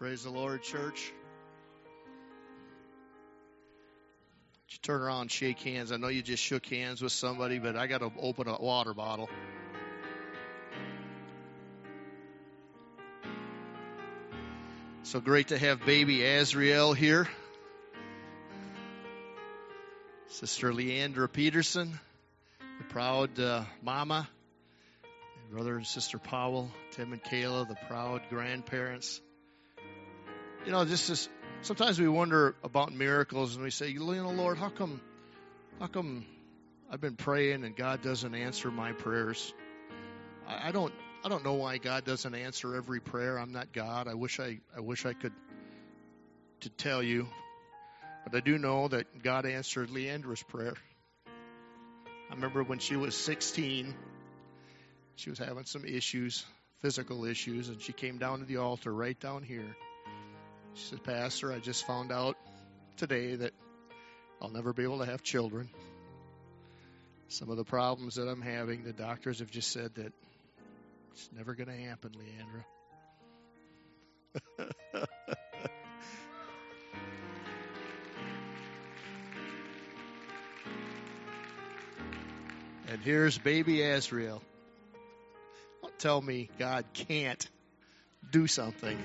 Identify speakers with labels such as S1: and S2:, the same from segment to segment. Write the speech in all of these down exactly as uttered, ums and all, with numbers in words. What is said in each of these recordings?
S1: Praise the Lord, church. You turn around and shake hands. I know you just shook hands with somebody, but I got to open a water bottle. So great to have baby Azriel here. Sister Leandra Peterson, the proud uh, mama. And brother and sister Powell, Tim and Kayla, the proud grandparents. You know, this is, sometimes we wonder about miracles and we say, you know, Lord, how come, how come I've been praying and God doesn't answer my prayers? I, I don't, I don't know why God doesn't answer every prayer. I'm not God. I wish I, I wish I could to tell you, but I do know that God answered Leandra's prayer. I remember when she was sixteen, she was having some issues, physical issues, and she came down to the altar right down here. She said, Pastor, I just found out today that I'll never be able to have children. Some of the problems that I'm having, the doctors have just said that it's never going to happen, Leandra. And here's baby Azriel. Don't tell me God can't do something.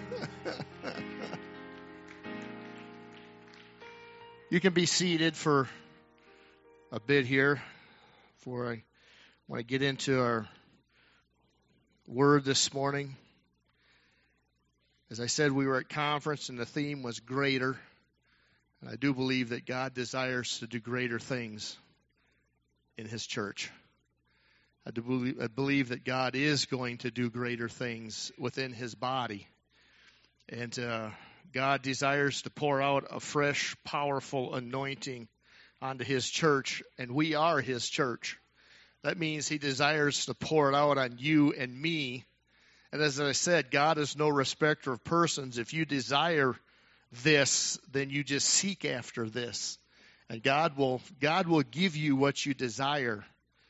S1: You can be seated for a bit here before I want to get into our word this morning. As I said, we were at conference and the theme was greater. And I do believe that God desires to do greater things in His church. I do believe, I believe that God is going to do greater things within His body. And uh, God desires to pour out a fresh, powerful anointing onto His church, and we are His church. That means He desires to pour it out on you and me. And as I said, God is no respecter of persons. If you desire this, then you just seek after this. And God will God will give you what you desire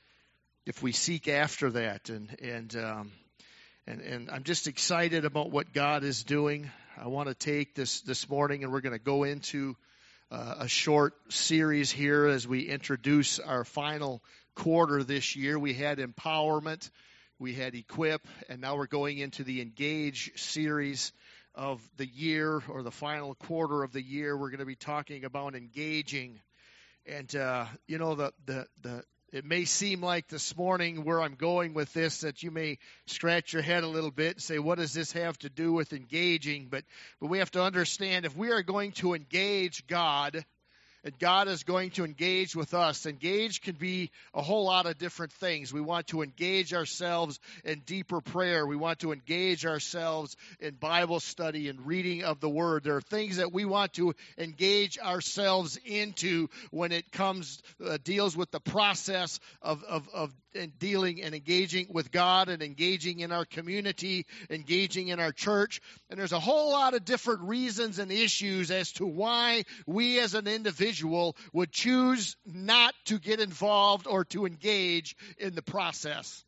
S1: if we seek after that. And and um, and and I'm just excited about what God is doing. I want to take this this morning, and we're going to go into uh, a short series here as we introduce our final quarter this year. We had empowerment, we had equip, and now we're going into the engage series of the year, or the final quarter of the year. We're going to be talking about engaging. And, uh, you know, the, the, the, it may seem like this morning where I'm going with this that you may scratch your head a little bit and say, what does this have to do with engaging? But, but we have to understand, if we are going to engage God, and God is going to engage with us. Engage can be a whole lot of different things. We want to engage ourselves in deeper prayer. We want to engage ourselves in Bible study and reading of the Word. There are things that we want to engage ourselves into when it comes, uh, deals with the process of, of, of dealing and engaging with God and engaging in our community, engaging in our church. And there's a whole lot of different reasons and issues as to why we as an individual would choose not to get involved or to engage in the process.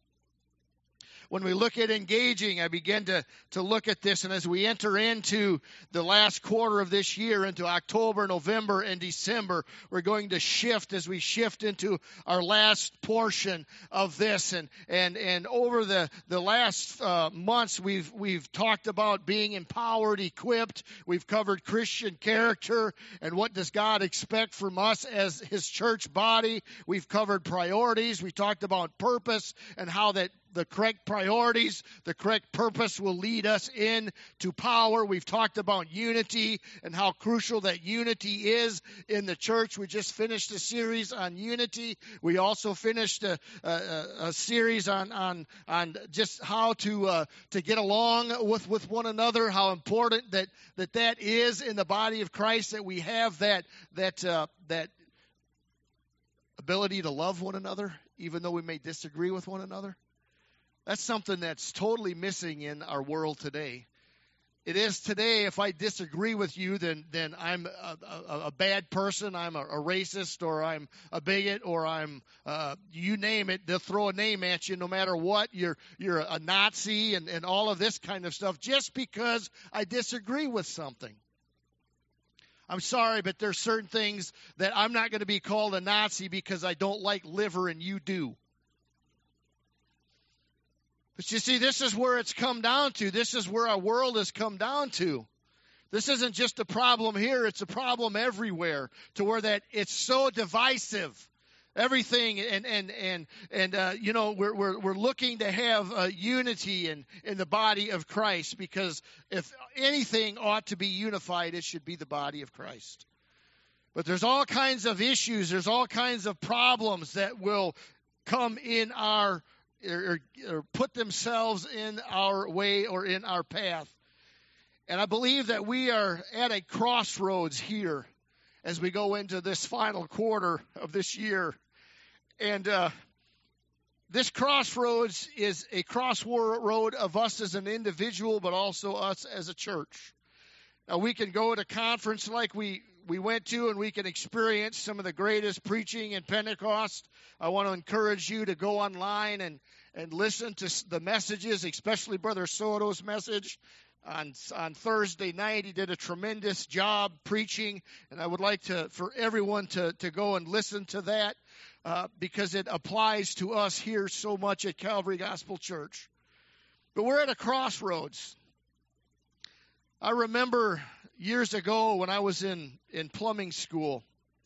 S1: When we look at engaging, I begin to, to look at this, and as we enter into the last quarter of this year, into October, November, and December, we're going to shift as we shift into our last portion of this. And and and over the the last uh, months, we've we've talked about being empowered, equipped. We've covered Christian character and what does God expect from us as His church body. We've covered priorities. We talked about purpose and how that the correct priorities, the correct purpose will lead us into power. We've talked about unity and how crucial that unity is in the church. We just finished a series on unity. We also finished a, a, a series on, on, on just how to uh, to get along with, with one another, how important that, that that is in the body of Christ, that we have that that uh, that ability to love one another, even though we may disagree with one another. That's something that's totally missing in our world today. it is today. If I disagree with you, then then I'm a, a, a bad person. I'm a, a racist, or I'm a bigot, or I'm uh, you name it. They'll throw a name at you no matter what. You're you're a Nazi and, and all of this kind of stuff just because I disagree with something. I'm sorry, but there's certain things that I'm not going to be called a Nazi because I don't like liver and you do. But you see, this is where it's come down to. This is where our world has come down to. This isn't just a problem here. It's a problem everywhere, to where that it's so divisive. Everything, and, and, and, and uh, you know, we're, we're, we're looking to have uh, unity in, in the body of Christ, because if anything ought to be unified, it should be the body of Christ. But there's all kinds of issues. There's all kinds of problems that will come in our Or, or put themselves in our way or in our path. And I believe that we are at a crossroads here as we go into this final quarter of this year. And uh, this crossroads is a crossroad of us as an individual, but also us as a church. Now, we can go to conference like we we went to, and we can experience some of the greatest preaching in Pentecost. I want to encourage you to go online and, and listen to the messages, especially Brother Soto's message on on Thursday night. He did a tremendous job preaching, and I would like to for everyone to, to go and listen to that uh, because it applies to us here so much at Calvary Gospel Church. But we're at a crossroads. I remember years ago when I was in, in plumbing school,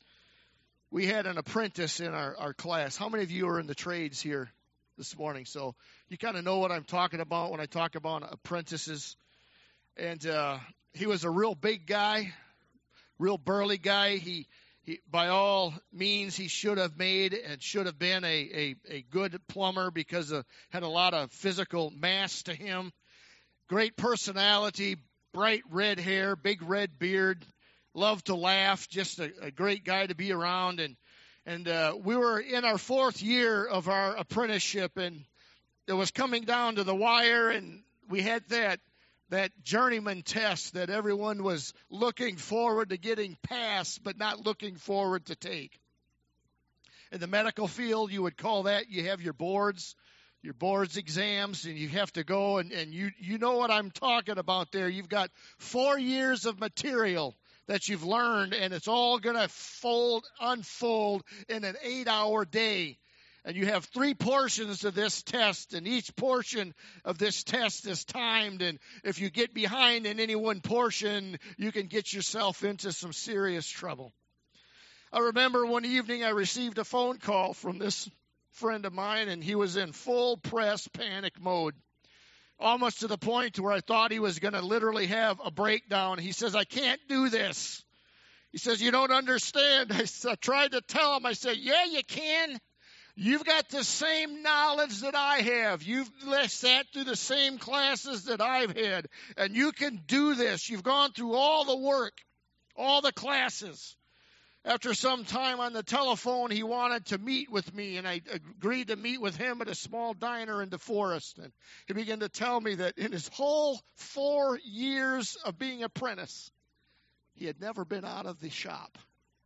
S1: we had an apprentice in our, our class. How many of you are in the trades here this morning? So you kind of know what I'm talking about when I talk about apprentices. And uh, he was a real big guy, real burly guy. He, he, by all means, he should have made and should have been a, a, a good plumber because of, had a lot of physical mass to him. Great personality. Bright red hair, big red beard, loved to laugh, just a, a great guy to be around. And and uh, we were in our fourth year of our apprenticeship, and it was coming down to the wire, and we had that that journeyman test that everyone was looking forward to getting past, but not looking forward to take. In the medical field, you would call that, you have your boards. Your boards exams, and you have to go, and, and you, you know what I'm talking about there. You've got four years of material that you've learned, and it's all going to fold, unfold in an eight-hour day. And you have three portions of this test, and each portion of this test is timed, and if you get behind in any one portion, you can get yourself into some serious trouble. I remember one evening I received a phone call from this friend of mine, and he was in full press panic mode, almost to the point where I thought he was going to literally have a breakdown. He says, I can't do this. He says, you don't understand. I, I tried to tell him. I said, yeah, you can. You've got the same knowledge that I have. You've sat through the same classes that I've had, and you can do this. You've gone through all the work, all the classes. After some time on the telephone, he wanted to meet with me, and I agreed to meet with him at a small diner in DeForest. And he began to tell me that in his whole four years of being an apprentice, he had never been out of the shop.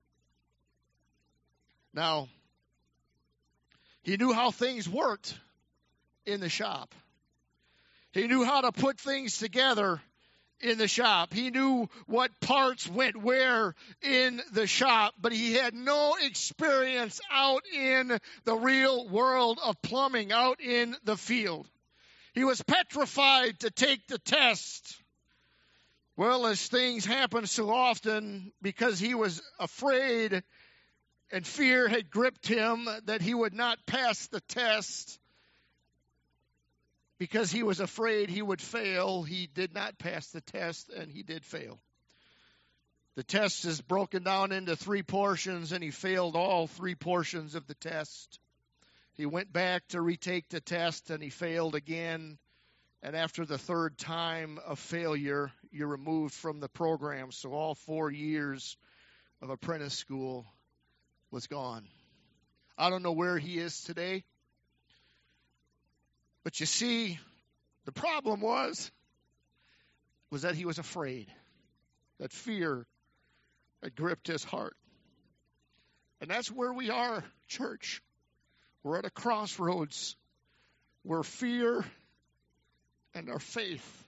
S1: Now, he knew how things worked in the shop. He knew how to put things together in the shop. He knew what parts went where in the shop, but he had no experience out in the real world of plumbing, out in the field. He was petrified to take the test. Well, as things happen so often, because he was afraid and fear had gripped him that he would not pass the test, because he was afraid he would fail, he did not pass the test, and he did fail. The test is broken down into three portions, and he failed all three portions of the test. He went back to retake the test, and he failed again. And after the third time of failure, you're removed from the program. So all four years of apprentice school was gone. I don't know where he is today. But you see, the problem was was that he was afraid. That fear had gripped his heart. And that's where we are, church. We're at a crossroads where fear and our faith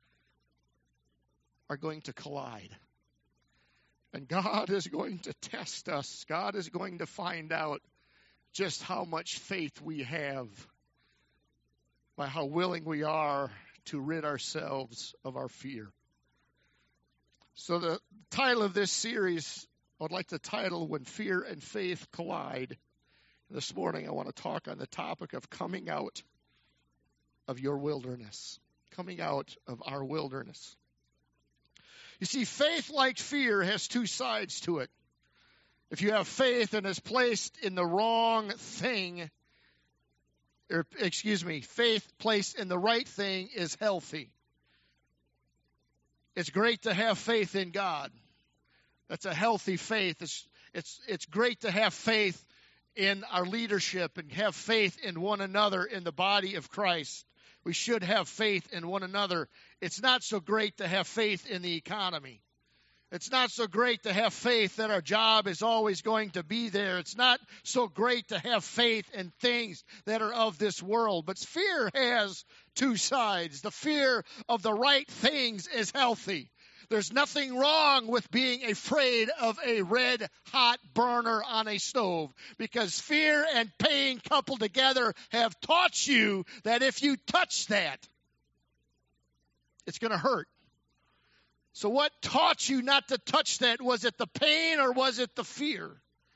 S1: are going to collide. And God is going to test us. God is going to find out just how much faith we have by how willing we are to rid ourselves of our fear. So the title of this series, I'd like to title When Fear and Faith Collide. This morning I want to talk on the topic of coming out of your wilderness. Coming out of our wilderness. You see, faith, like fear, has two sides to it. If you have faith and is placed in the wrong thing, or excuse me, faith placed in the right thing is healthy. It's great to have faith in God. That's a healthy faith. It's, it's, it's great to have faith in our leadership and have faith in one another in the body of Christ. We should have faith in one another. It's not so great to have faith in the economy. It's not so great to have faith that our job is always going to be there. It's not so great to have faith in things that are of this world. But fear has two sides. The fear of the right things is healthy. There's nothing wrong with being afraid of a red-hot burner on a stove, because fear and pain coupled together have taught you that if you touch that, it's going to hurt. So what taught you not to touch that? Was it the pain or was it the fear?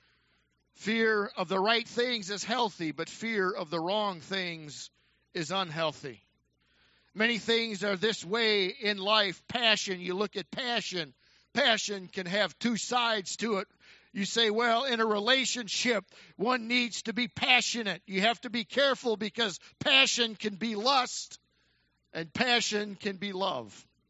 S1: Fear of the right things is healthy, but fear of the wrong things is unhealthy. Many things are this way in life. Passion, you look at passion. Passion can have two sides to it. You say, well, in a relationship, one needs to be passionate. You have to be careful because passion can be lust and passion can be love.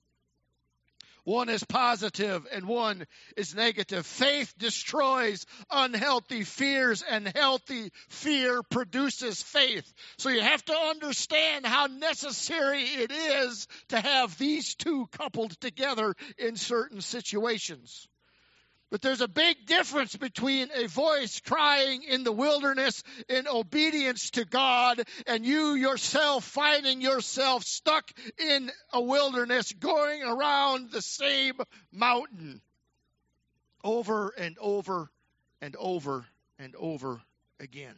S1: One is positive and one is negative. Faith destroys unhealthy fears, and healthy fear produces faith. So you have to understand how necessary it is to have these two coupled together in certain situations. But there's a big difference between a voice crying in the wilderness in obedience to God and you yourself finding yourself stuck in a wilderness going around the same mountain over and over and over and over again.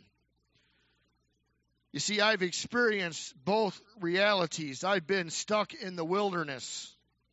S1: You see, I've experienced both realities. I've been stuck in the wilderness.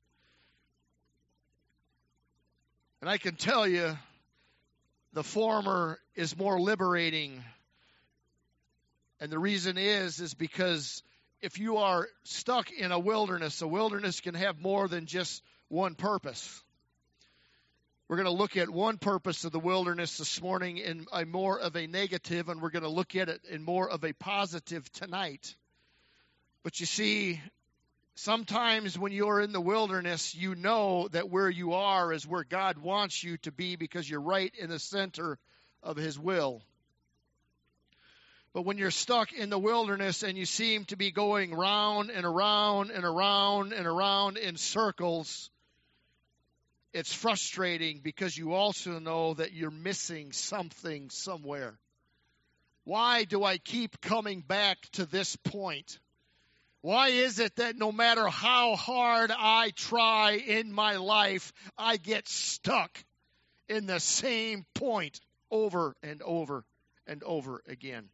S1: And I can tell you, the former is more liberating. And the reason is, is because if you are stuck in a wilderness, a wilderness can have more than just one purpose. We're going to look at one purpose of the wilderness this morning in a more of a negative, and we're going to look at it in more of a positive tonight. But you see, sometimes when you're in the wilderness, you know that where you are is where God wants you to be because you're right in the center of His will. But when you're stuck in the wilderness and you seem to be going round and around and around and around in circles, it's frustrating because you also know that you're missing something somewhere. Why do I keep coming back to this point? Why is it that no matter how hard I try in my life, I get stuck in the same point over and over and over again?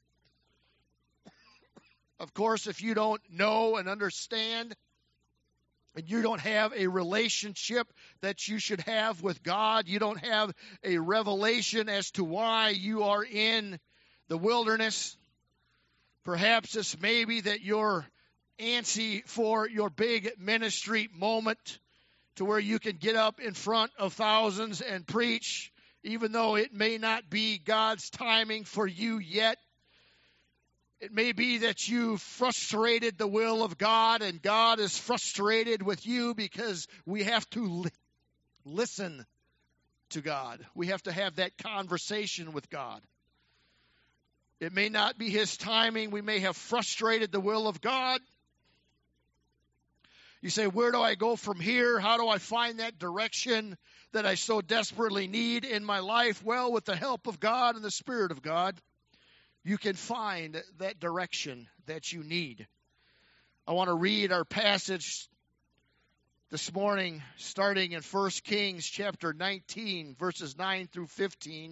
S1: Of course, if you don't know and understand, and you don't have a relationship that you should have with God, you don't have a revelation as to why you are in the wilderness, perhaps it's maybe that you're antsy for your big ministry moment to where you can get up in front of thousands and preach, even though it may not be God's timing for you yet. It may be that you frustrated the will of God and God is frustrated with you because we have to li- listen to God. We have to have that conversation with God. It may not be His timing. We may have frustrated the will of God. You say, where do I go from here? How do I find that direction that I so desperately need in my life? Well, with the help of God and the Spirit of God, you can find that direction that you need. I want to read our passage this morning, starting in First Kings chapter nineteen, verses nine through fifteen.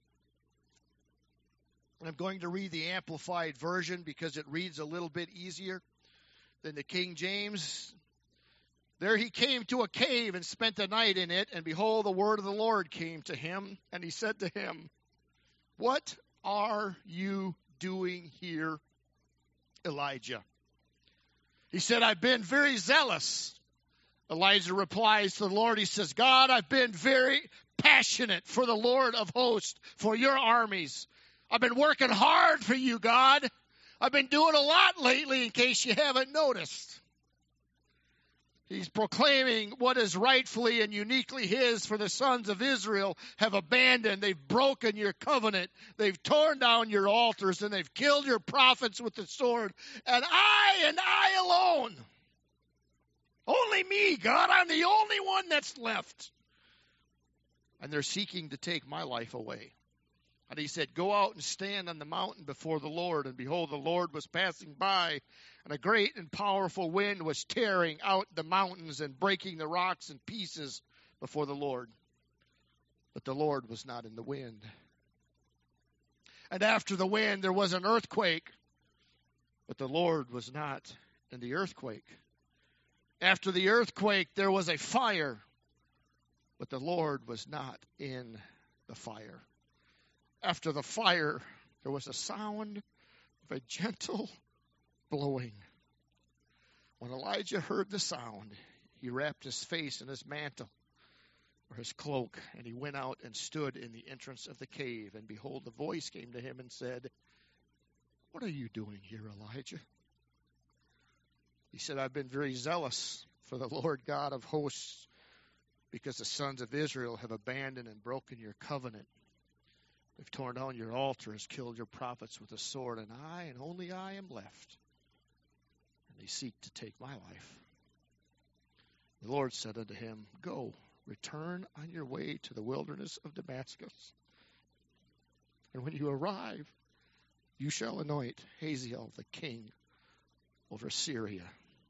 S1: And I'm going to read the Amplified Version because it reads a little bit easier than the King James. There he came to a cave and spent the night in it, and behold, the word of the Lord came to him, and he said to him, "What are you doing here, Elijah?" He said, "I've been very zealous." Elijah replies to the Lord, he says, "God, I've been very passionate for the Lord of hosts, for your armies. I've been working hard for you, God. I've been doing a lot lately, in case you haven't noticed." He's proclaiming what is rightfully and uniquely his, for the sons of Israel have abandoned. They've broken your covenant. They've torn down your altars, and they've killed your prophets with the sword. And I and I alone, only me, God, I'm the only one that's left. And they're seeking to take my life away. And he said, "Go out and stand on the mountain before the Lord." And behold, the Lord was passing by, and a great and powerful wind was tearing out the mountains and breaking the rocks in pieces before the Lord. But the Lord was not in the wind. And after the wind there was an earthquake, but the Lord was not in the earthquake. After the earthquake there was a fire, but the Lord was not in the fire. After the fire, there was a sound of a gentle blowing. When Elijah heard the sound, he wrapped his face in his mantle or his cloak, and he went out and stood in the entrance of the cave. And behold, the voice came to him and said, "What are you doing here, Elijah?" He said, "I've been very zealous for the Lord God of hosts, because the sons of Israel have abandoned and broken your covenant. They've torn down your altars, killed your prophets with a sword, and I, and only I, am left. And they seek to take my life." The Lord said unto him, "Go, return on your way to the wilderness of Damascus. And when you arrive, you shall anoint Hazael the king over Syria."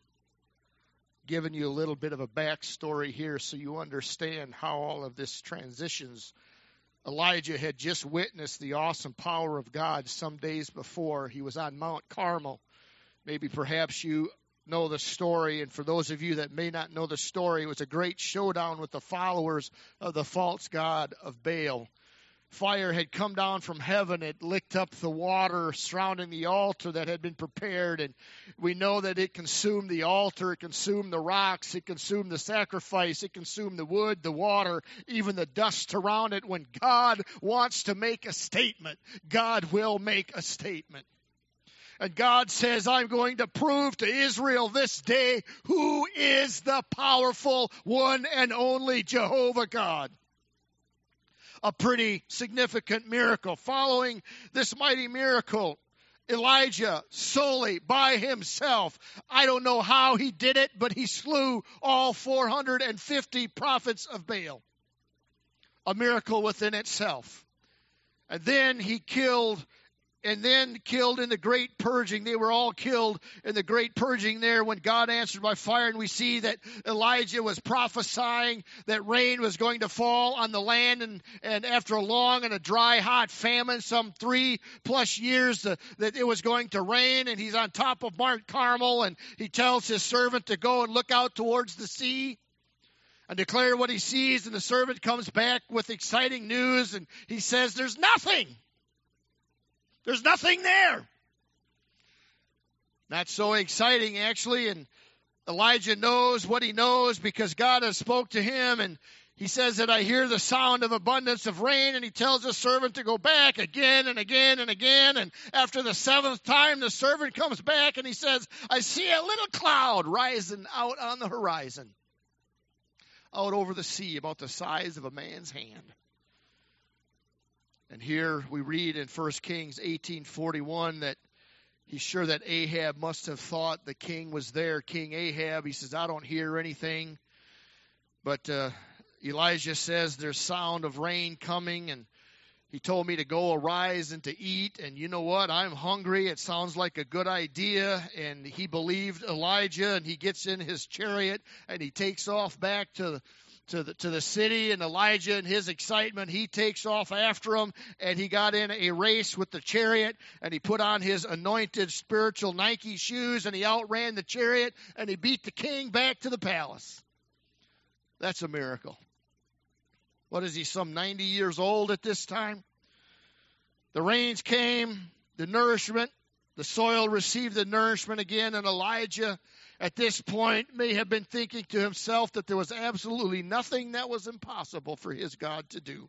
S1: Giving you a little bit of a backstory here so you understand how all of this transitions. Elijah had just witnessed the awesome power of God some days before. He was on Mount Carmel. Maybe perhaps you know the story, and for those of you that may not know the story, it was a great showdown with the followers of the false god of Baal. Fire had come down from heaven. It licked up the water surrounding the altar that had been prepared. And we know that it consumed the altar. It consumed the rocks. It consumed the sacrifice. It consumed the wood, the water, even the dust around it. When God wants to make a statement, God will make a statement. And God says, "I'm going to prove to Israel this day who is the powerful one and only Jehovah God." A pretty significant miracle. Following this mighty miracle, Elijah solely by himself, I don't know how he did it, but he slew all four hundred fifty prophets of Baal. A miracle within itself. And then he killed And then killed in the great purging. They were all killed in the great purging there when God answered by fire. And we see that Elijah was prophesying that rain was going to fall on the land. And, and after a long and a dry, hot famine, some three plus years, uh, that it was going to rain. And he's on top of Mount Carmel. And he tells his servant to go and look out towards the sea and declare what he sees. And the servant comes back with exciting news. And he says, "There's nothing. There's nothing there." Not so exciting, actually. And Elijah knows what he knows because God has spoke to him. And he says that I hear the sound of abundance of rain. And he tells the servant to go back again and again and again. And after the seventh time, the servant comes back and he says, I see a little cloud rising out on the horizon, out over the sea, about the size of a man's hand. And here we read in First Kings eighteen forty-one that He's sure that Ahab must have thought the king was there. King Ahab, he says, I don't hear anything. But uh, Elijah says there's sound of rain coming, and he told me to go arise and to eat. And you know what? I'm hungry. It sounds like a good idea. And he believed Elijah, and he gets in his chariot, and he takes off back to to the, to the city. And Elijah, in his excitement, he takes off after him, and he got in a race with the chariot, and he put on his anointed spiritual Nike shoes, and he outran the chariot, and he beat the king back to the palace. That's a miracle. What is he, some ninety years old at this time? The rains came, the nourishment, the soil received the nourishment again, and Elijah at this point may have been thinking to himself that there was absolutely nothing that was impossible for his God to do.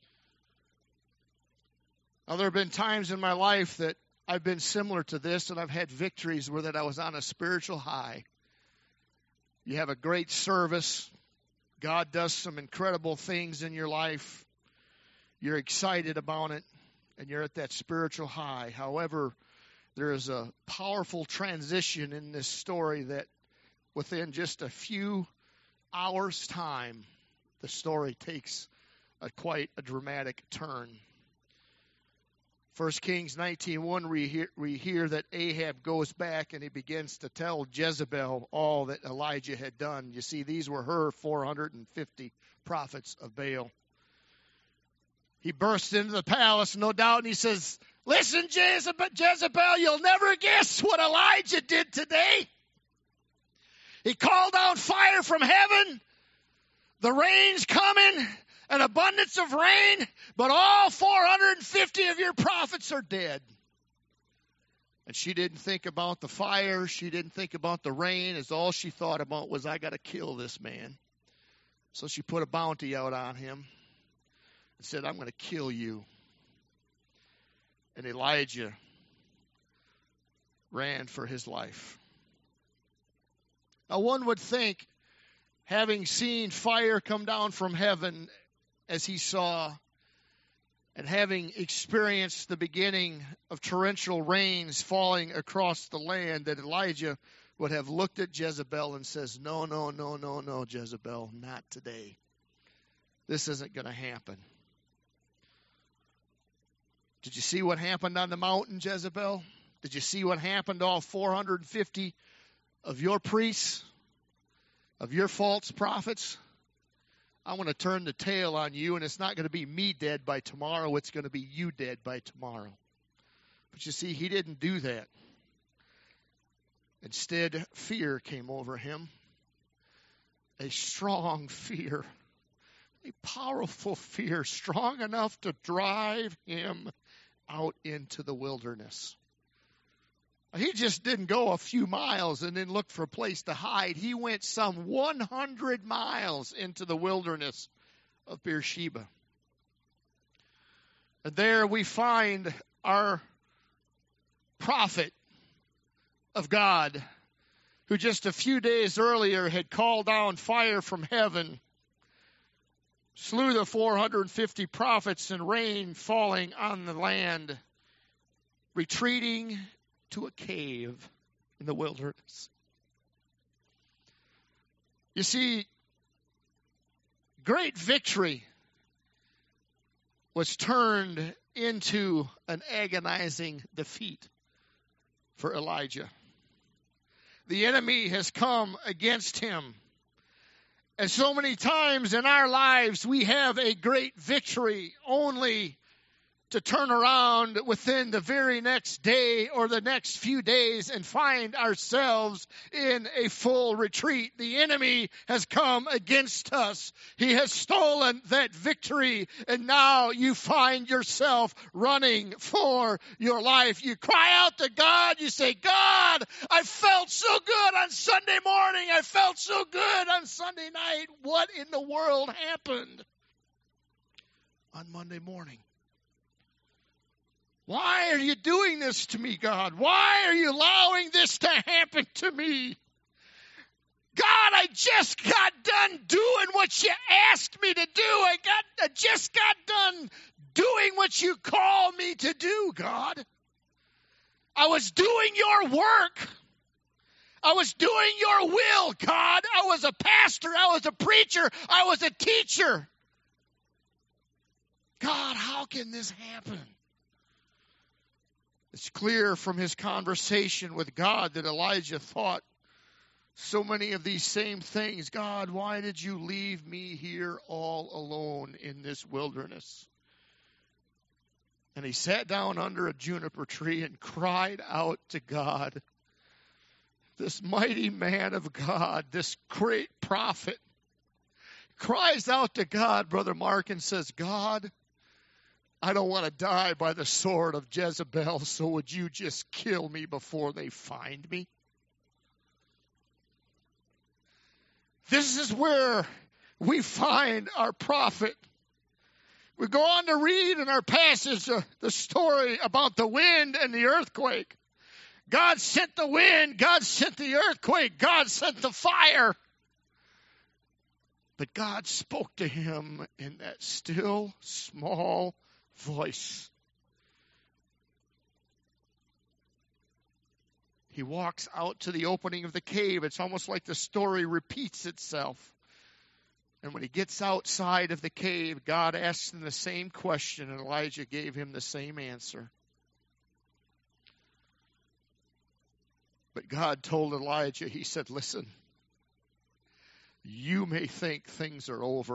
S1: Now, there have been times in my life that I've been similar to this, and I've had victories where that I was on a spiritual high. You have a great service. God does some incredible things in your life. You're excited about it, and you're at that spiritual high. However, there is a powerful transition in this story that within just a few hours' time, the story takes a quite a dramatic turn. First Kings nineteen one, we hear, we hear that Ahab goes back and he begins to tell Jezebel all that Elijah had done. You see, these were her four hundred fifty prophets of Baal. He bursts into the palace, no doubt, and he says, listen, Jezebel, Jezebel, you'll never guess what Elijah did today. He called down fire from heaven. The rain's coming, an abundance of rain, but all four hundred fifty of your prophets are dead. And she didn't think about the fire. She didn't think about the rain. As all she thought about was, I got to kill this man. So she put a bounty out on him and said, I'm going to kill you. And Elijah ran for his life. Now, one would think, having seen fire come down from heaven as he saw, and having experienced the beginning of torrential rains falling across the land, that Elijah would have looked at Jezebel and says, no, no, no, no, no, Jezebel, not today. This isn't going to happen. Did you see what happened on the mountain, Jezebel? Did you see what happened to all four hundred fifty of your priests, of your false prophets? I want to turn the tail on you, and it's not going to be me dead by tomorrow. It's going to be you dead by tomorrow. But you see, he didn't do that. Instead, fear came over him. A strong fear. A powerful fear, strong enough to drive him out into the wilderness. He just didn't go a few miles and then look for a place to hide. He went some one hundred miles into the wilderness of Beersheba. And there we find our prophet of God, who just a few days earlier had called down fire from heaven, slew the four hundred fifty prophets, and rain falling on the land, retreating to a cave in the wilderness. You see, great victory was turned into an agonizing defeat for Elijah. The enemy has come against him. And so many times in our lives, we have a great victory only to turn around within the very next day or the next few days and find ourselves in a full retreat. The enemy has come against us. He has stolen that victory, and now you find yourself running for your life. You cry out to God. You say, God, I felt so good on Sunday morning. I felt so good on Sunday night. What in the world happened on Monday morning? Why are you doing this to me, God? Why are you allowing this to happen to me? God, I just got done doing what you asked me to do. I got, I just got done doing what you called me to do, God. I was doing your work. I was doing your will, God. I was a pastor. I was a preacher. I was a teacher. God, how can this happen? It's clear from his conversation with God that Elijah thought so many of these same things. God, why did you leave me here all alone in this wilderness? And he sat down under a juniper tree and cried out to God. This mighty man of God, this great prophet, cries out to God, Brother Mark, and says, God, I don't want to die by the sword of Jezebel, so would you just kill me before they find me? This is where we find our prophet. We go on to read in our passage uh, the story about the wind and the earthquake. God sent the wind, God sent the earthquake, God sent the fire. But God spoke to him in that still, small voice. He walks out to the opening of the cave. It's almost like the story repeats itself. And when he gets outside of the cave, God asks him the same question, and Elijah gave him the same answer. But God told Elijah, he said, listen, you may think things are over.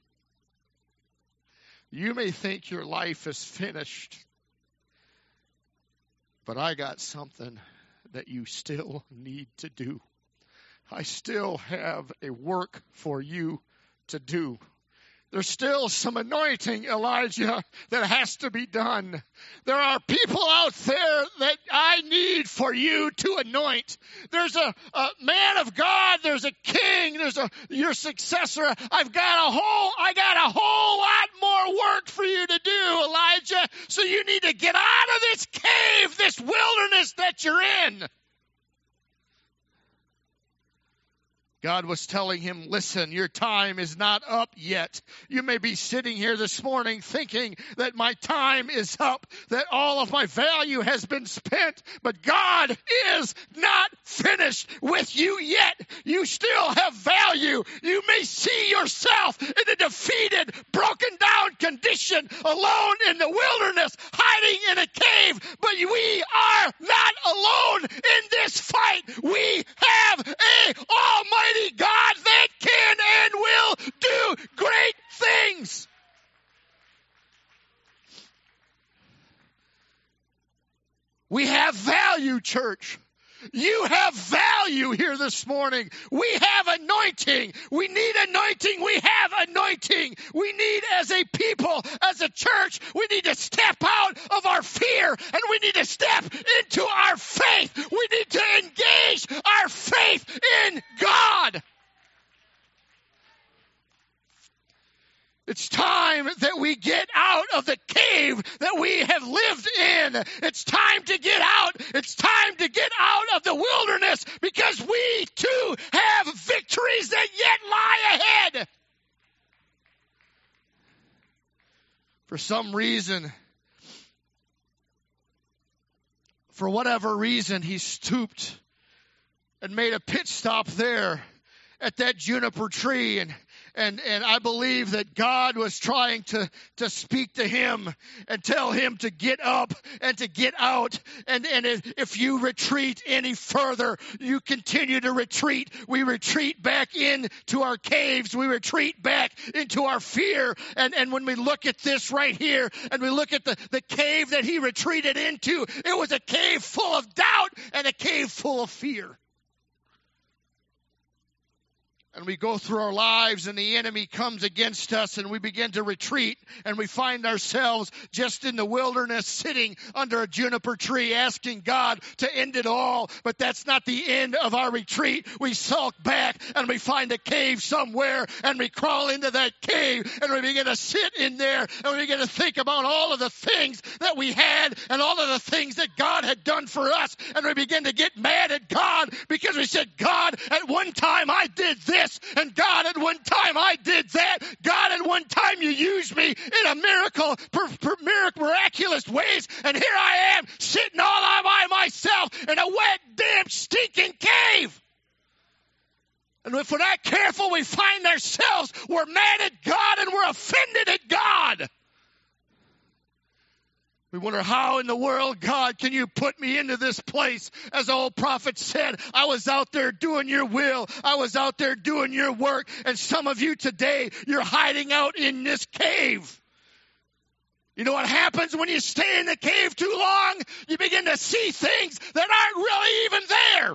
S1: You may think your life is finished. But I got something that you still need to do. I still have a work for you to do. There's still some anointing, Elijah, that has to be done. There are people out there that I need for you to anoint. There's a, a man of God. There's a king. There's a your successor. I've got a whole, I got a whole lot more work for you to do, Elijah. So you need to get out of this cave, this wilderness that you're in. God was telling him, listen, your time is not up yet. You may be sitting here this morning thinking that my time is up, that all of my value has been spent, but God is not finished with you yet. You still have value. You may see yourself in a defeated, broken down condition, alone in the wilderness, hiding in a cave, but we are not alone in this fight. We have a almighty God that can and will do great things. We have value, church. You have value here this morning. We have anointing. We need anointing. We have anointing. We need, as a people, as a church, we need to step out of our fear and we need to step into our faith. We need to engage our faith in God. It's time that we get out of the cave that we have lived in. It's time to get out. It's time to get out of the wilderness because we too have victories that yet lie ahead. For some reason, for whatever reason, he stooped and made a pit stop there at that juniper tree, and And and I believe that God was trying to, to speak to him and tell him to get up and to get out. And, and if you retreat any further, you continue to retreat. We retreat back into our caves. We retreat back into our fear. And, and when we look at this right here and we look at the, the cave that he retreated into, it was a cave full of doubt and a cave full of fear. And we go through our lives and the enemy comes against us and we begin to retreat and we find ourselves just in the wilderness sitting under a juniper tree asking God to end it all. But that's not the end of our retreat. We sulk back and we find a cave somewhere and we crawl into that cave and we begin to sit in there and we begin to think about all of the things that we had and all of the things that God had done for us. And we begin to get mad at God because we said, God, at one time I did this. And God, at one time I did that. God, at one one time you used me in a miracle, per, per miracle, miraculous ways, and here I am sitting all by myself in a wet, damp, stinking cave. And if we're not careful, we find ourselves, we're mad at God and we're offended at God. We wonder, how in the world, God, can you put me into this place? As the old prophet said, I was out there doing your will. I was out there doing your work. And some of you today, you're hiding out in this cave. You know what happens when you stay in the cave too long? You begin to see things that aren't really even there.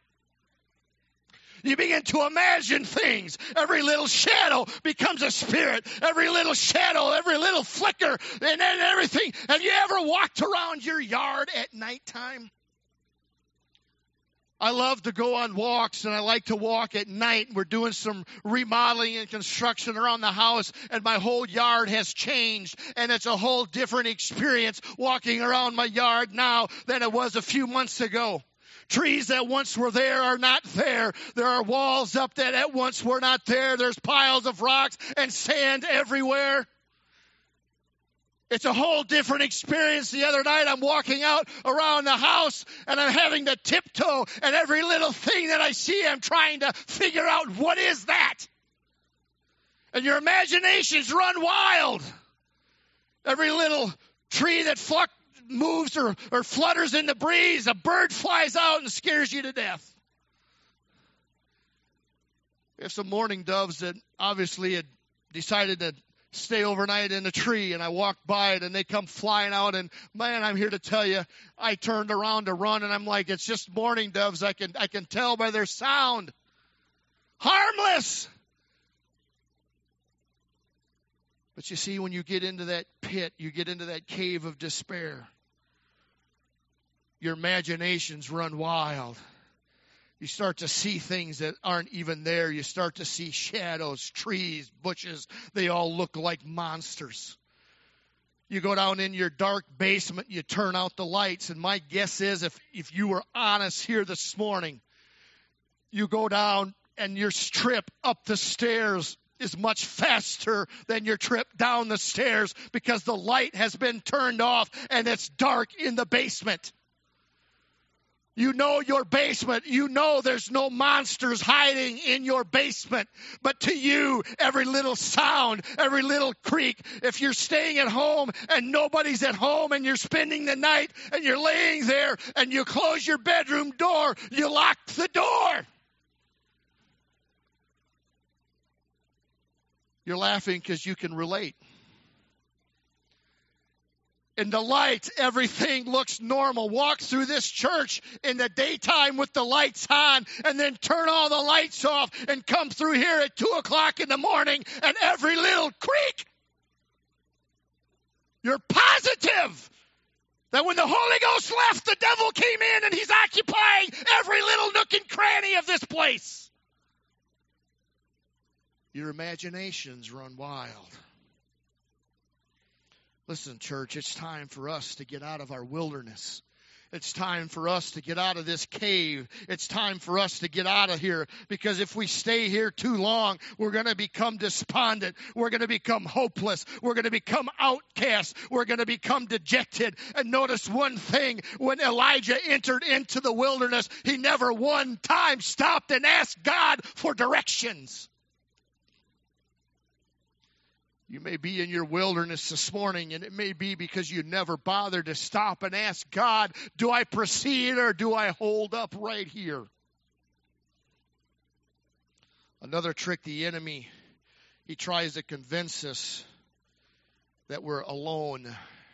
S1: You begin to imagine things. Every little shadow becomes a spirit. Every little shadow, every little flicker, and then everything. Have you ever walked around your yard at nighttime? I love to go on walks, and I like to walk at night. We're doing some remodeling and construction around the house, and my whole yard has changed, and it's a whole different experience walking around my yard now than it was a few months ago. Trees that once were there are not there. There are walls up that at once were not there. There's piles of rocks and sand everywhere. It's a whole different experience. The other night I'm walking out around the house and I'm having to tiptoe, and every little thing that I see I'm trying to figure out, what is that? And your imaginations run wild. Every little tree that fluctuates, moves or, or flutters in the breeze, a bird flies out and scares you to death. We have some mourning doves that obviously had decided to stay overnight in a tree, and I walked by it and they come flying out, and man, I'm here to tell you, I turned around to run and I'm like, it's just mourning doves. I can I can tell by their sound. Harmless. But you see, when you get into that pit, you get into that cave of despair, your imaginations run wild. You start to see things that aren't even there. You start to see shadows, trees, bushes. They all look like monsters. You go down in your dark basement, you turn out the lights, and my guess is, if, if you were honest here this morning, you go down and your trip up the stairs is much faster than your trip down the stairs, because the light has been turned off and it's dark in the basement. You know your basement. You know there's no monsters hiding in your basement. But to you, every little sound, every little creak, if you're staying at home and nobody's at home and you're spending the night and you're laying there and you close your bedroom door, you lock the door. You're laughing because you can relate. In the light, everything looks normal. Walk through this church in the daytime with the lights on, and then turn all the lights off and come through here at two o'clock in the morning, and every little creak. You're positive that when the Holy Ghost left, the devil came in and he's occupying every little nook and cranny of this place. Your imaginations run wild. Listen, church, it's time for us to get out of our wilderness. It's time for us to get out of this cave. It's time for us to get out of here, because if we stay here too long, we're going to become despondent. We're going to become hopeless. We're going to become outcasts. We're going to become dejected. And notice one thing, when Elijah entered into the wilderness, he never one time stopped and asked God for directions. You may be in your wilderness this morning, and it may be because you never bothered to stop and ask God, do I proceed or do I hold up right here? Another trick, the enemy, he tries to convince us that we're alone.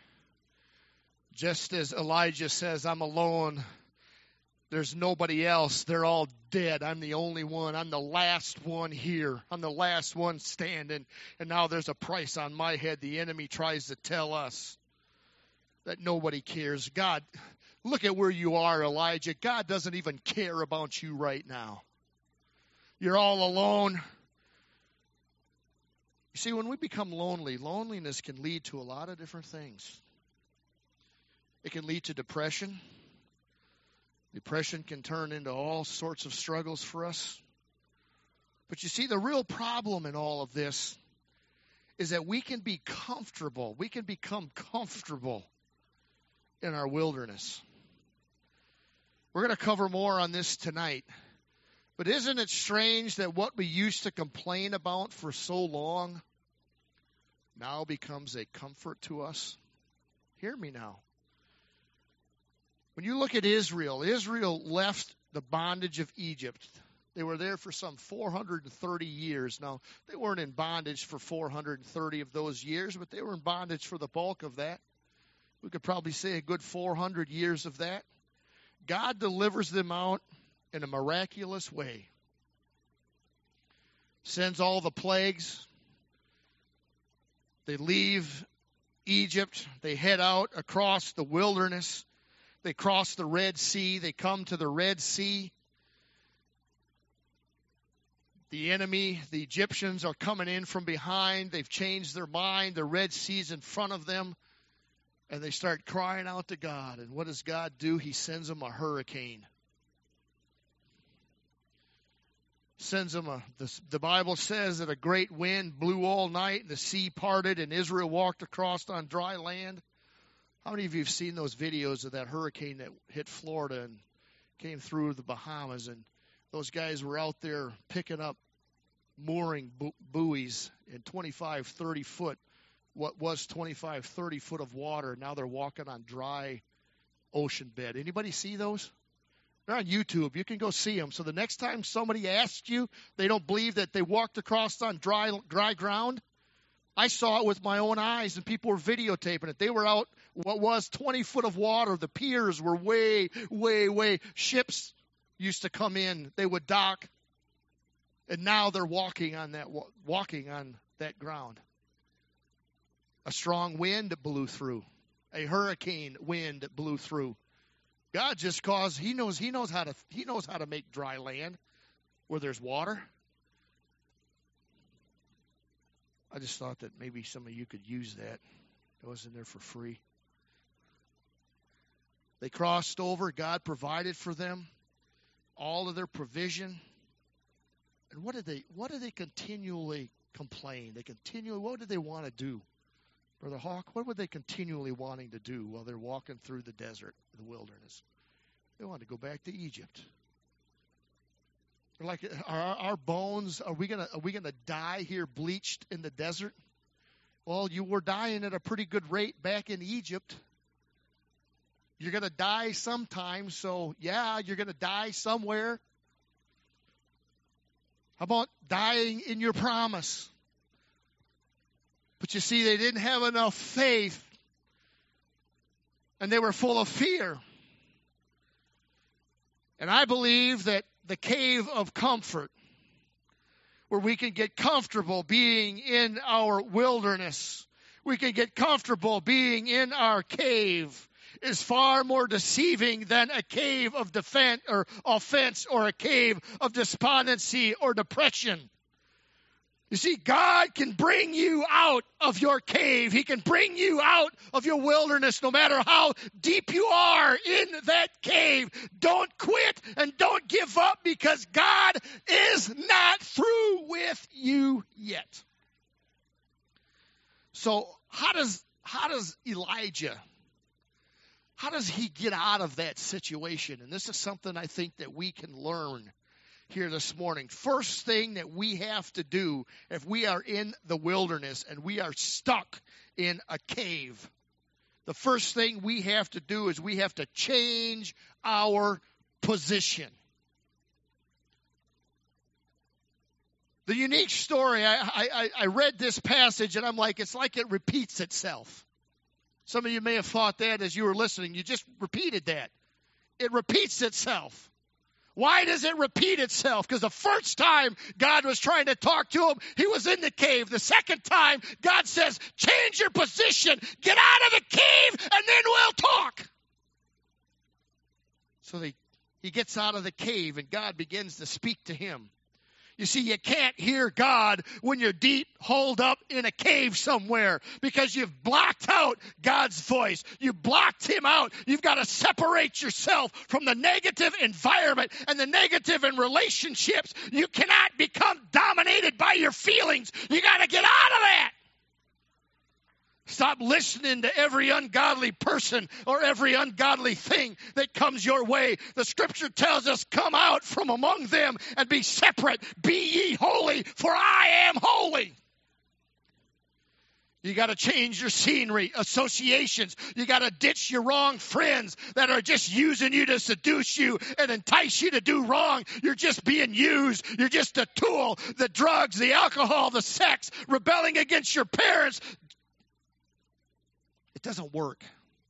S1: Just as Elijah says, I'm alone. There's nobody else. They're all dead. I'm the only one. I'm the last one here. I'm the last one standing. And now there's a price on my head. The enemy tries to tell us that nobody cares. God, look at where you are, Elijah. God doesn't even care about you right now. You're all alone. You see, when we become lonely, loneliness can lead to a lot of different things. It can lead to depression. Depression can turn into all sorts of struggles for us. But you see, the real problem in all of this is that we can be comfortable. We can become comfortable in our wilderness. We're going to cover more on this tonight. But isn't it strange that what we used to complain about for so long now becomes a comfort to us? Hear me now. When you look at Israel, Israel left the bondage of Egypt. They were there for some four hundred thirty years. Now, they weren't in bondage for four hundred thirty of those years, but they were in bondage for the bulk of that. We could probably say a good four hundred years of that. God delivers them out in a miraculous way. Sends all the plagues. They leave Egypt. They head out across the wilderness. They cross the Red Sea. They come to the Red Sea. The enemy, the Egyptians, are coming in from behind. They've changed their mind. The Red Sea's in front of them. And they start crying out to God. And what does God do? He sends them a hurricane. Sends them a, the, the Bible says that a great wind blew all night, and the sea parted, and Israel walked across on dry land. How many of you have seen those videos of that hurricane that hit Florida and came through the Bahamas? And those guys were out there picking up mooring bu- buoys in twenty-five, thirty foot, what was twenty-five, thirty foot of water. Now they're walking on dry ocean bed. Anybody see those? They're on YouTube. You can go see them. So the next time somebody asks you, they don't believe that they walked across on dry dry ground. I saw it with my own eyes, and people were videotaping it. They were out what was twenty foot of water. The piers were way, way, way. Ships used to come in. They would dock. And now they're walking on that walking on that ground. A strong wind blew through. A hurricane wind blew through. God just caused, he knows he knows how to he knows how to make dry land where there's water. I just thought that maybe some of you could use that. It wasn't there for free. They crossed over. God provided for them all of their provision. And what did they what did they continually complain? They continually, what did they want to do? Brother Hawk, what were they continually wanting to do while they're walking through the desert, the wilderness? They wanted to go back to Egypt. They're like, are our bones, are we gonna are we gonna die here bleached in the desert? Well, you were dying at a pretty good rate back in Egypt. You're gonna die sometime, so yeah, you're gonna die somewhere. How about dying in your promise? But you see, they didn't have enough faith, and they were full of fear. And I believe that the cave of comfort, where we can get comfortable being in our wilderness, we can get comfortable being in our cave, is far more deceiving than a cave of defense or offense or a cave of despondency or depression. You see, God can bring you out of your cave. He can bring you out of your wilderness no matter how deep you are in that cave. Don't quit and don't give up, because God is not through with you yet. So how does how does Elijah, how does he get out of that situation? And this is something I think that we can learn here this morning. First thing that we have to do if we are in the wilderness and we are stuck in a cave, the first thing we have to do is we have to change our position. The unique story, I, I, I read this passage and I'm like, it's like it repeats itself. Some of you may have thought that as you were listening. You just repeated that. It repeats itself. Why does it repeat itself? Because the first time God was trying to talk to him, he was in the cave. The second time, God says, change your position, get out of the cave, and then we'll talk. So they, he gets out of the cave, and God begins to speak to him. You see, you can't hear God when you're deep holed up in a cave somewhere, because you've blocked out God's voice. You blocked him out. You've got to separate yourself from the negative environment and the negative in relationships. You cannot become dominated by your feelings. You got to get out of that. Stop listening to every ungodly person or every ungodly thing that comes your way. The scripture tells us, come out from among them and be separate. Be ye holy, for I am holy. You got to change your scenery, associations. You got to ditch your wrong friends that are just using you to seduce you and entice you to do wrong. You're just being used. You're just a tool. The drugs, the alcohol, the sex, rebelling against your parents. It doesn't work.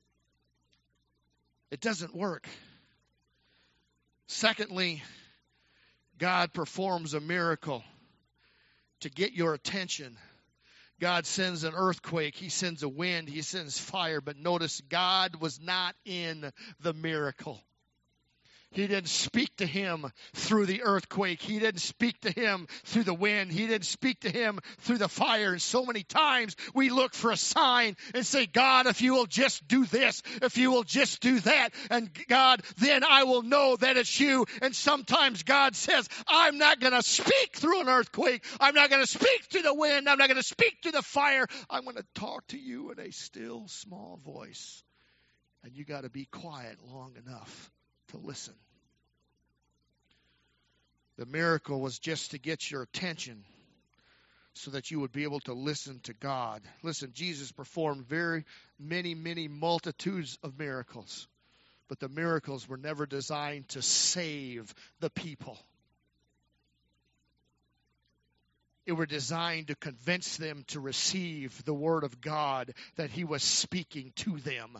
S1: It doesn't work. Secondly, God performs a miracle to get your attention. God sends an earthquake. He sends a wind. He sends fire. But notice, God was not in the miracle. He didn't speak to him through the earthquake. He didn't speak to him through the wind. He didn't speak to him through the fire. And so many times we look for a sign and say, God, if you will just do this, if you will just do that, and God, then I will know that it's you. And sometimes God says, I'm not going to speak through an earthquake. I'm not going to speak through the wind. I'm not going to speak through the fire. I'm going to talk to you in a still, small voice. And you got to be quiet long enough to listen. The miracle was just to get your attention so that you would be able to listen to God. Listen, Jesus performed very many, many multitudes of miracles, but the miracles were never designed to save the people. It were designed to convince them to receive the word of God that he was speaking to them.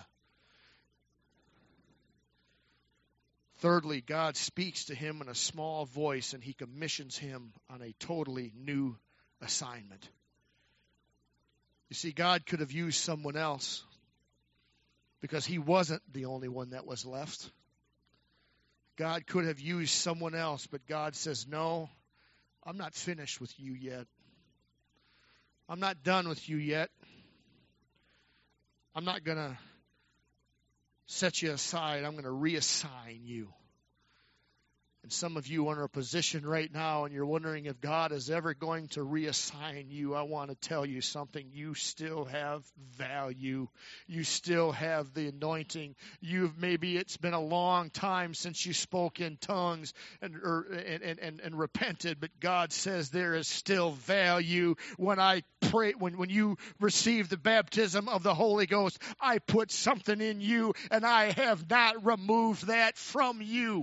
S1: Thirdly, God speaks to him in a small voice, and he commissions him on a totally new assignment. You see, God could have used someone else because he wasn't the only one that was left. God could have used someone else, but God says, no, I'm not finished with you yet. I'm not done with you yet. I'm not going to set you aside. I'm going to reassign you. And some of you are in a position right now and you're wondering if God is ever going to reassign you. I want to tell you something. You still have value. You still have the anointing. You've maybe it's been a long time since you spoke in tongues and, or, and, and, and, and repented, but God says there is still value. When I pray, when, when you receive the baptism of the Holy Ghost, I put something in you and I have not removed that from you.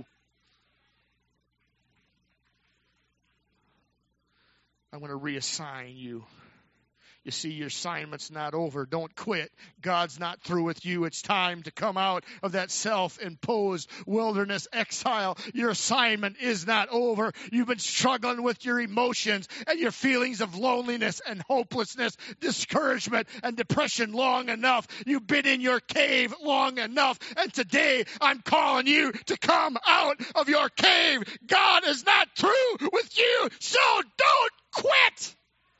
S1: I'm going to reassign you. You see, your assignment's not over. Don't quit. God's not through with you. It's time to come out of that self-imposed wilderness exile. Your assignment is not over. You've been struggling with your emotions and your feelings of loneliness and hopelessness, discouragement and depression long enough. You've been in your cave long enough. And today I'm calling you to come out of your cave. God is not through with you, so don't quit.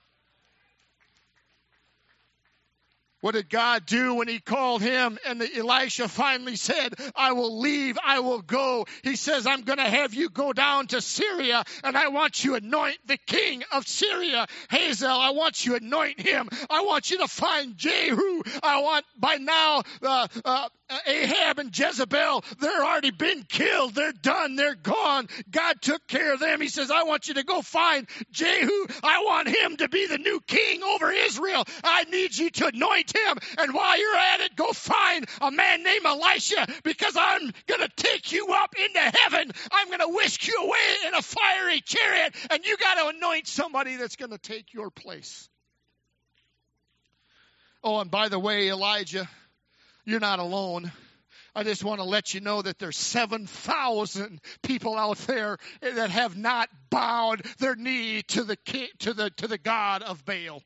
S1: What did God do when he called him and the Elisha finally said, I will leave, I will go. He says, I'm going to have you go down to Syria and I want you to anoint the king of Syria. Hazael, I want you to anoint him. I want you to find Jehu. I want by now uh, uh, Ahab and Jezebel, they're already been killed. They're done. They're gone. God took care of them. He says, I want you to go find Jehu. I want him to be the new king over Israel. I need you to anoint him. And while you're at it, go find a man named Elisha, because I'm going to take you up into heaven. I'm going to whisk you away in a fiery chariot, and you got to anoint somebody that's going to take your place. Oh, and by the way, Elijah, you're not alone. I just want to let you know that there's seven thousand people out there that have not bowed their knee to the king, to the to the God of Baal.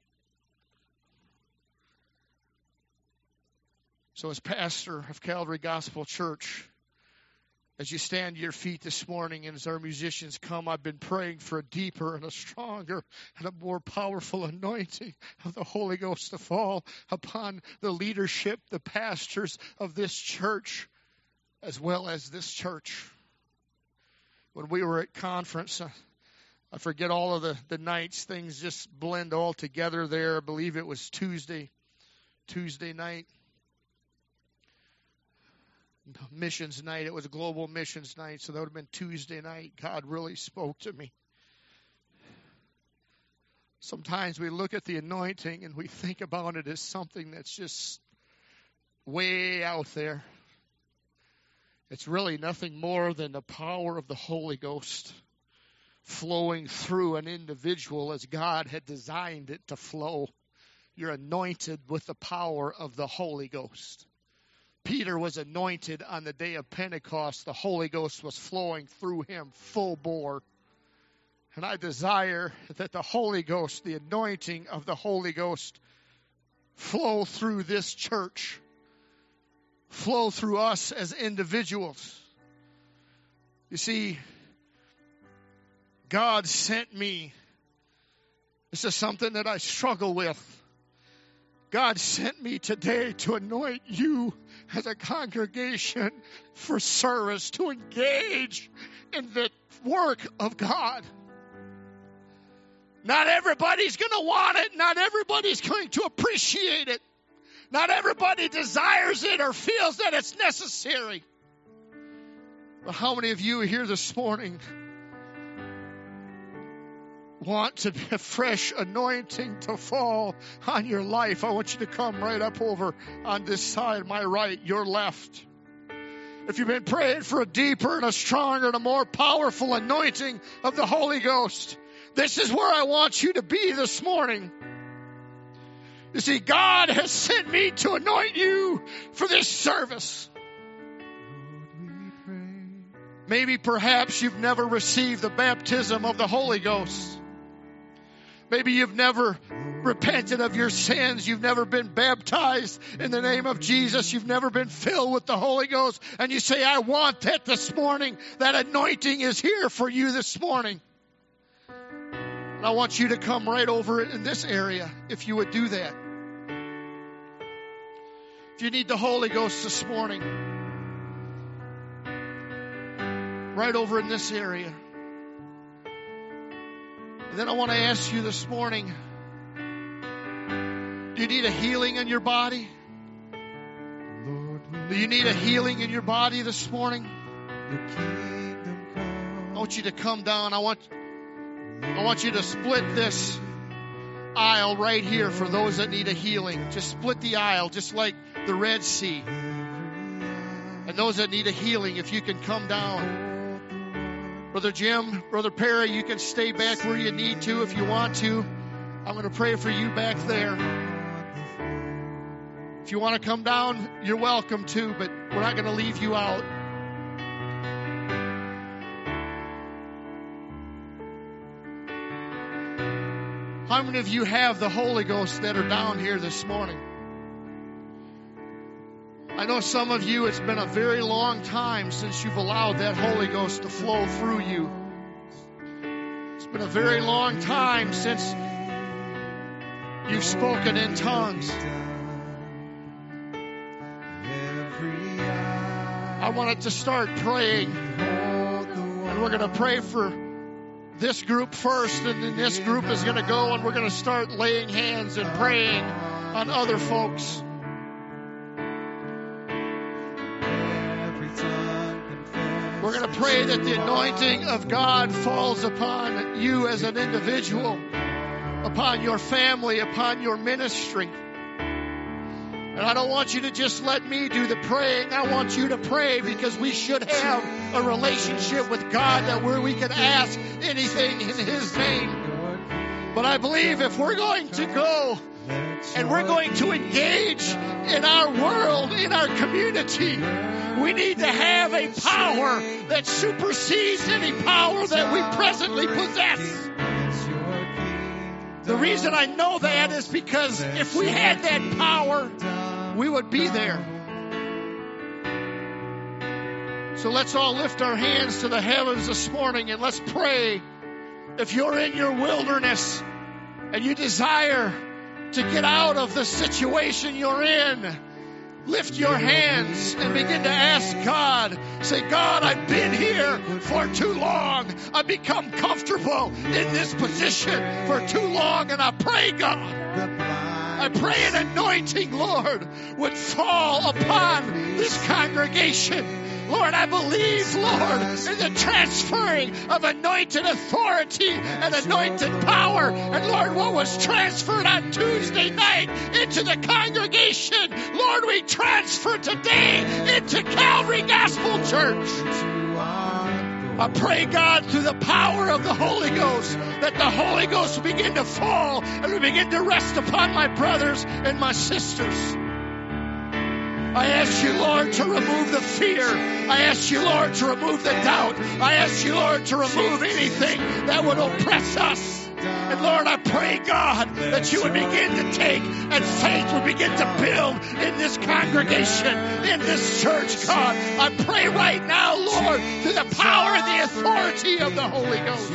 S1: So as pastor of Calvary Gospel Church, as you stand to your feet this morning and as our musicians come, I've been praying for a deeper and a stronger and a more powerful anointing of the Holy Ghost to fall upon the leadership, the pastors of this church, as well as this church. When we were at conference, I forget all of the, the nights, things just blend all together there. I believe it was Tuesday. Tuesday night, missions night. It was a global missions night, so that would have been Tuesday night. God really spoke to me. Sometimes we look at the anointing and we think about it as something that's just way out there. It's really nothing more than the power of the Holy Ghost flowing through an individual as God had designed it to flow. You're anointed with the power of the Holy Ghost. Peter was anointed on the day of Pentecost. The Holy Ghost was flowing through him full bore. And I desire that the Holy Ghost, the anointing of the Holy Ghost, flow through this church, flow through us as individuals. You see, God sent me. This is something that I struggle with. God sent me today to anoint you as a congregation for service, to engage in the work of God. Not everybody's going to want it. Not everybody's going to appreciate it. Not everybody desires it or feels that it's necessary. But how many of you here this morning want to be a fresh anointing to fall on your life? I want you to come right up over on this side, my right, your left. If you've been praying for a deeper and a stronger and a more powerful anointing of the Holy Ghost, this is where I want you to be this morning. You see, God has sent me to anoint you for this service. Maybe perhaps you've never received the baptism of the Holy Ghost. Maybe you've never repented of your sins. You've never been baptized in the name of Jesus. You've never been filled with the Holy Ghost. And you say, I want that this morning. That anointing is here for you this morning. And I want you to come right over in this area if you would do that. If you need the Holy Ghost this morning, right over in this area. And then I want to ask you this morning, do you need a healing in your body? Do you need a healing in your body this morning? I want you to come down. I want, I want you to split this aisle right here for those that need a healing. Just split the aisle, just like the Red Sea. And those that need a healing, if you can come down. Brother Jim, Brother Perry, you can stay back where you need to if you want to. I'm going to pray for you back there. If you want to come down, you're welcome to, but we're not going to leave you out. How many of you have the Holy Ghost that are down here this morning? I know some of you, it's been a very long time since you've allowed that Holy Ghost to flow through you. It's been a very long time since you've spoken in tongues. I wanted to start praying, and we're going to pray for this group first, and then this group is going to go, and we're going to start laying hands and praying on other folks. We're going to pray that the anointing of God falls upon you as an individual, upon your family, upon your ministry. And I don't want you to just let me do the praying. I want you to pray, because we should have a relationship with God that where we can ask anything in His name. But I believe if we're going to go and we're going to engage in our world, in our community, we need to have a power that supersedes any power that we presently possess. The reason I know that is because if we had that power, we would be there. So let's all lift our hands to the heavens this morning and let's pray. If you're in your wilderness and you desire to get out of the situation you're in, lift your hands and begin to ask God. Say, God, I've been here for too long. I've become comfortable in this position for too long. And I pray, God, I pray an anointing, Lord, would fall upon this congregation. Lord, I believe, Lord, in the transferring of anointed authority and anointed power. And Lord, what was transferred on Tuesday night into the congregation, Lord, we transfer today into Calvary Gospel Church. I pray, God, through the power of the Holy Ghost, that the Holy Ghost will begin to fall and will begin to rest upon my brothers and my sisters. I ask you, Lord, to remove the fear. I ask you, Lord, to remove the doubt. I ask you, Lord, to remove anything that would oppress us. And Lord, I pray, God, that you would begin to take and faith would begin to build in this congregation, in this church, God. I pray right now, Lord, through the power and the authority of the Holy Ghost.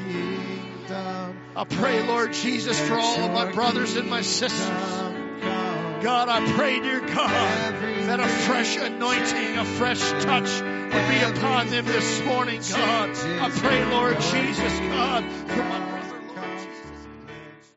S1: I pray, Lord Jesus, for all of my brothers and my sisters. God, I pray, dear God, that a fresh anointing, a fresh touch would be upon them this morning, God. I pray, Lord Jesus, God, for my